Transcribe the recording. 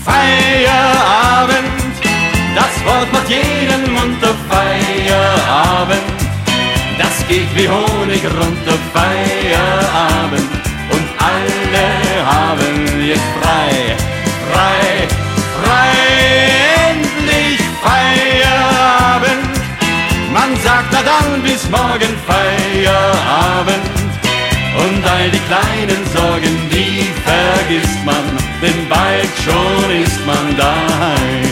Feierabend, das Wort macht jeden munter. Feierabend, das geht wie Honig runter. Feierabend, und alle haben jetzt frei, frei, frei. Endlich Feierabend, man sagt na dann bis morgen. Feierabend, und all die kleinen Sorgen, die vergisst man, denn bald schon ist man daheim.